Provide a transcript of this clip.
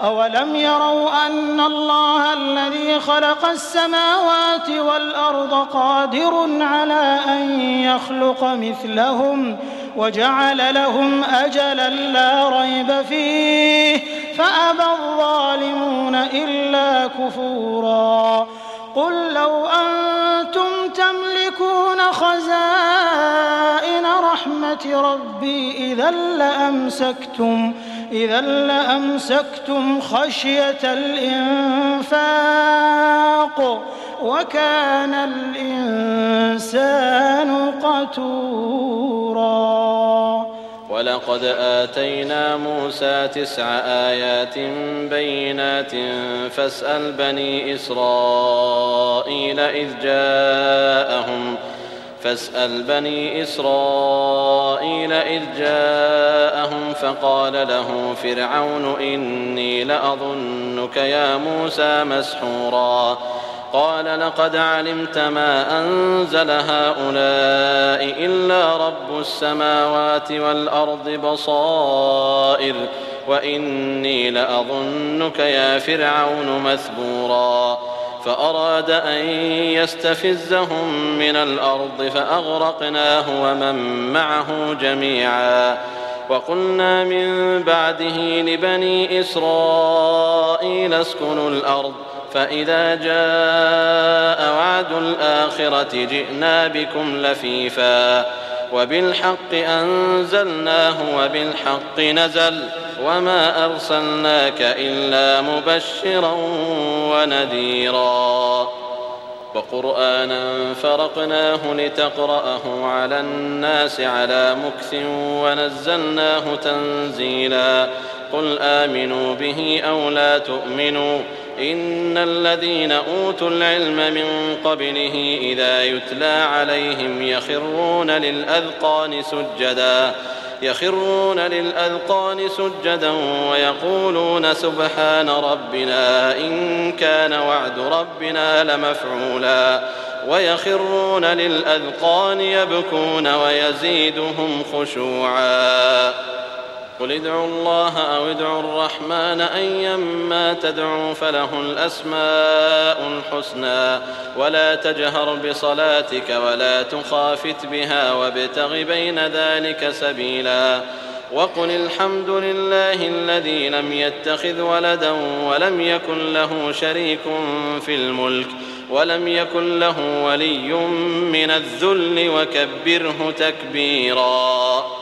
أولم يروا أن الله الذي خلق السماوات والأرض قادر على أن يخلق مثلهم وجعل لهم أجلا لا ريب فيه فأبى الظالمون إلا كفورا قل لو أنتم تملكون خزائن رحمة ربي إذا لأمسكتم خشية الإنفاق وكان الإنسان قتورا ولقد آتينا موسى 9 آيات بينات فاسأل بني إسرائيل إذ جاءهم فقال له فرعون إني لأظنك يا موسى مسحورا قال لقد علمت ما أنزل هؤلاء إلا رب السماوات والأرض بصائر وإني لأظنك يا فرعون مثبورا فأراد أن يستفزهم من الأرض فأغرقناه ومن معه جميعا وقلنا من بعده لبني إسرائيل اسكنوا الأرض فإذا جاء وعد الآخرة جئنا بكم لفيفا وبالحق أنزلناه وبالحق نزل وما أرسلناك إلا مبشرا ونذيرا وقرآنا فرقناه لتقرأه على الناس على مكث ونزلناه تنزيلا قل آمنوا به أو لا تؤمنوا إن الذين أوتوا العلم من قبله إذا يتلى عليهم يخرون للأذقان سجدا ويقولون سبحان ربنا إن كان وعد ربنا لمفعولا ويخرون للأذقان يبكون ويزيدهم خشوعا قل ادعوا الله أو ادعوا الرحمن أيما تدعوا فله الأسماء الحسنى ولا تجهر بصلاتك ولا تخافت بها وابتغ بين ذلك سبيلا وقل الحمد لله الذي لم يتخذ ولدا ولم يكن له شريك في الملك ولم يكن له ولي من الذل وكبره تكبيرا